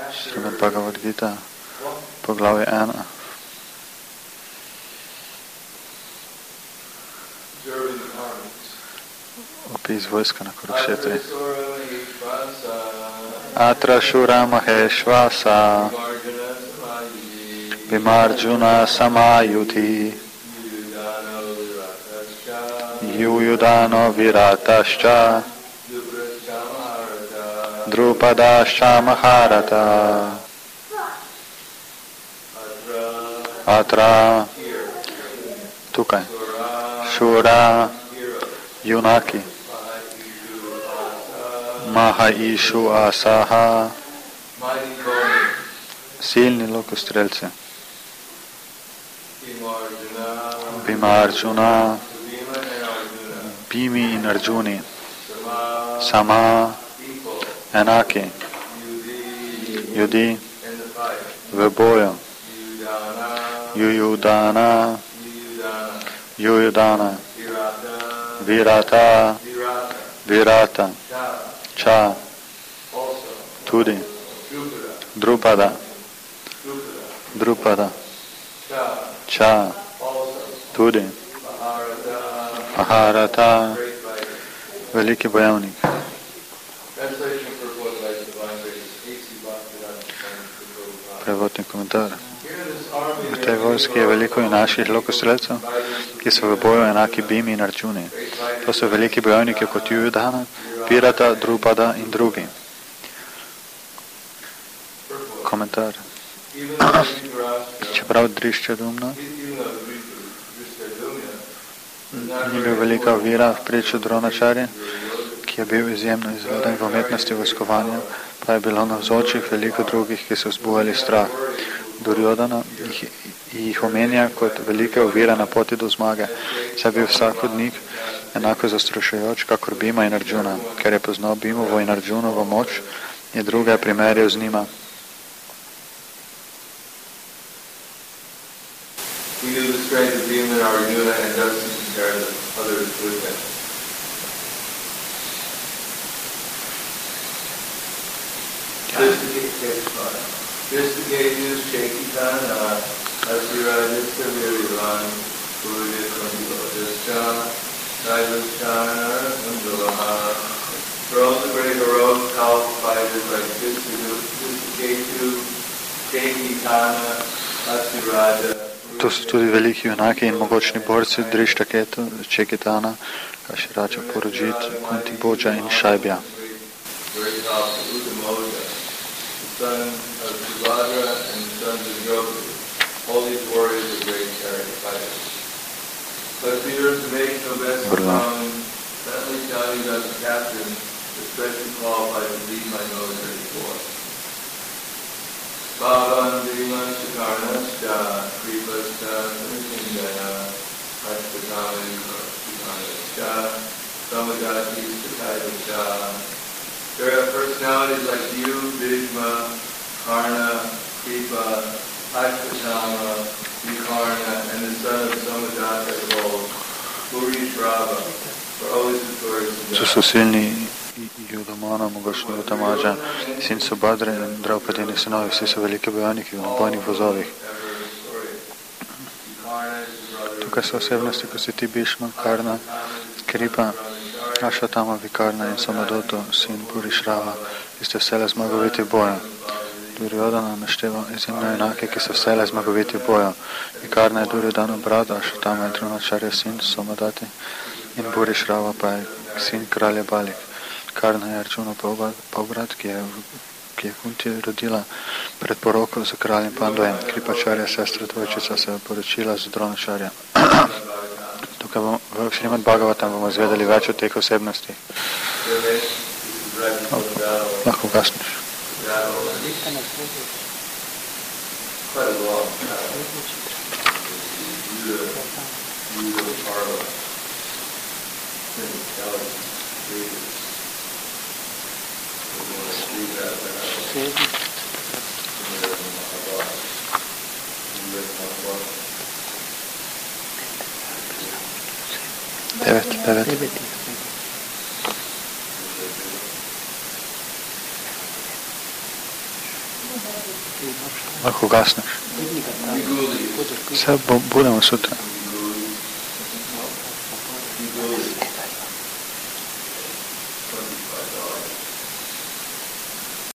Srimad Bhagavad Gita, poglavje 1. Opis vojska na Kurukšetri. Atra Shura Maheshvasa Vimarjuna Samayuti Yuyudano Viratascha Drupadascha Maharata Atra tukaj Shura junaki Mahaishu Asaha silni lokostrelci Bhimarjuna Bhimi in Arjuni Sama enaki ljudi v boju Yuyudana Virata Cha tudi Drupada Cha tudi Maharata veliki bojevnik. Prevod in komentar. V tej vojski je veliko in naših lokostrelcev, ki so v boju enaki Bhimi in Arjuni. To so veliki bojevniki kot Yuyudana, Virata, Drupada in drugi. Komentar. Čeprav Driščadumna ni bil velika vira v priču Dronačarja, ki je bil izjemno izveden v umetnosti vojskovanja, pa je bilo navzočih veliko drugih, ki so vzbujali strah. Duryodhana jih omenja kot velike ovire na poti do zmage, saj bil vsak od njih enako zastrašujoč, kakor Bhima in Arjuna. Ker je poznal Bhimovo in Arjunovo moč, je druge primerjal z njima. We knew the strength of Bhima and Arjuna and thus compare the others with them. Vistagayus Chaitanya Asirajitya Virivan Purudikandilodischa Naivaschana Undulaha. For all the great heroic powerful fighters like Vistagayu Chaitanya Asiraja. To so tudi veliki junaki in mogočni borci Drištaketu, Čekitana, Kaširača Porojit, Kunti Bhoja in Šajbja. Son of Subhadra and sons of Draupadi. All these warriors are great chariot fighters. But for your information, O best known, not only tell you that the captain is especially qualified to lead my military force. Bhavan Bhiman Shakarnascha Kripascha Samikindaya Ashtatami Shikanascha Samagati Sataivascha. There are personalities like you, Bhishma, Karna, Kripa, Ashwatthama, Vikarna, and the son of Samadatta of old, Purishrava, were always victorious in God. So silni Judamana, mogočni Utamaja, sin Subhadre in Draupadini sinovi, vsi so veliki bojevniki v nabojnih vozovih. Tukaj so osebnosti, ko si ti Bhishma, Karna, Kripa, Ashwatthama, Vikarna in Samadatta, sin Purishrava, ki ste vsele zmagoviti boja. Duryodhana našteva izjemno enake, ki so vsele zmagoviti boja. Vikarna je Duryodhana brat, Ashwatthama je Dronačarja sin, Samadati, in Purishrava pa je sin kralja Balik. Karna je Arjuna polbrat, ki je Kunti rodila pred poroko z kraljem Pandojem. Kripačarja, sestra dvojčica, se je poročila z Dronačarjem. Tukaj v Srimad Bhagavatam bomo izvedeli več o teh osebnostih. Lahko gasniš. Devet. Ako gasneš. Sad budemo sutra.